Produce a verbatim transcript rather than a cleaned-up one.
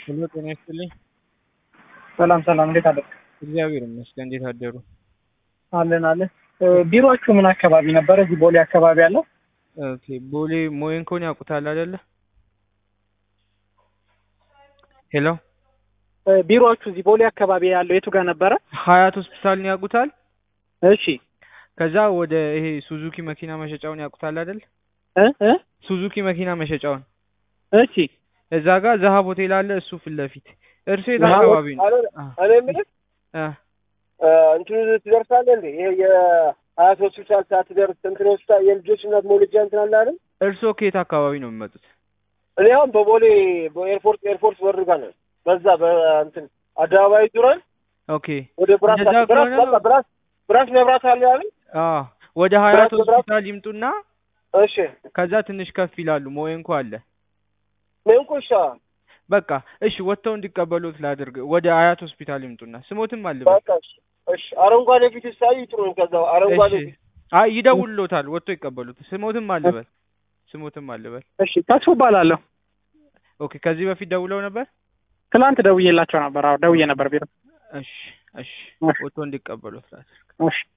ሁሉ ጤና ይስጥልኝ። ሰላም ሰላም፣ እንዴት አደርክ? እግዚአብሔር ይመስገን። እንዴት አደሩ? አለን አለን። ቢሮአችሁ ምን አካባቢ ነበር? እዚህ ቦሌ አካባቢ አለ? ኦኬ፣ ቦሌ ሞየንኮን ያውቁታል አይደለ? ሄሎ፣ ቢሮአችሁ እዚህ ቦሌ አካባቢ ያለው የቱ ጋር ነበረ? ሀያት ሆስፒታልን ያውቁታል? እሺ። ከዛ ወደ ይሄ ሱዙኪ መኪና መሸጫውን ያውቁታል አይደል? እ እ ሱዙኪ መኪና መሸጫውን። እሺ። እዛ ጋር ዘሀብ ሆቴል አለ፣ እሱ ፊት ለፊት። እርሱ የት አካባቢ ነው? እኔ የምልህ እ እንትኑ ትደርሳለህ እንዴ? ይሄ የሀያት ሆስፒታል ሳትደርስ እንትን ሆስፒታል የልጆች እናት መውለጃ እንትን አለ አይደል? እርሶ ከየት አካባቢ ነው የሚመጡት? እኔ አሁን በቦሌ በኤርፖርት ኤርፖርት በር ጋር ነው። በዛ በእንትን አደባባይ ዙረን ኦኬ፣ ወደ ብራስ እንደዛ ብራስ ከሆነ በቃ ብራስ ብራስ መብራት አለ አይደል? አዎ፣ ወደ ሀያት ብራስ መብራት። ሆስፒታል ይምጡና እሺ፣ ከዛ ትንሽ ከፍ ይላሉ። ሞየንኮ አለ። ሜንኮ ይሻላል። በቃ እሺ፣ ወጥተው እንዲቀበሉት ላድርግ። ወደ ሀያት ሆስፒታል ይምጡና ስሞትም አልበል። በቃ እሺ፣ እሺ። አረንጓዴ ፊት ሳይ ጥሩ ነው። ከዛው አረንጓዴ እሺ፣ ፊት አይ ይደውልሎታል፣ ወጥቶ ይቀበሉት። ስሞትም አልበል፣ ስሞትም አልበል። እሺ፣ ተስፉ እባላለሁ። ኦኬ፣ ከዚህ በፊት ደውለው ነበር? ትላንት ደውዬላቸው ነበር። አዎ ደውዬ ነበር ቢሮ። እሺ፣ እሺ፣ ወጥቶ እንዲቀበሉት ላድርግ። እሺ